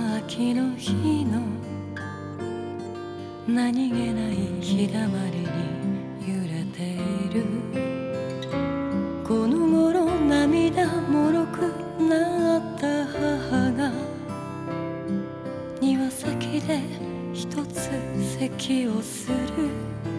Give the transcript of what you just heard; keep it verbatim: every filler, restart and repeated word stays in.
秋の日の何気ない日だまりに揺れている。この頃涙もろくなった母が庭先で一つ咳をする。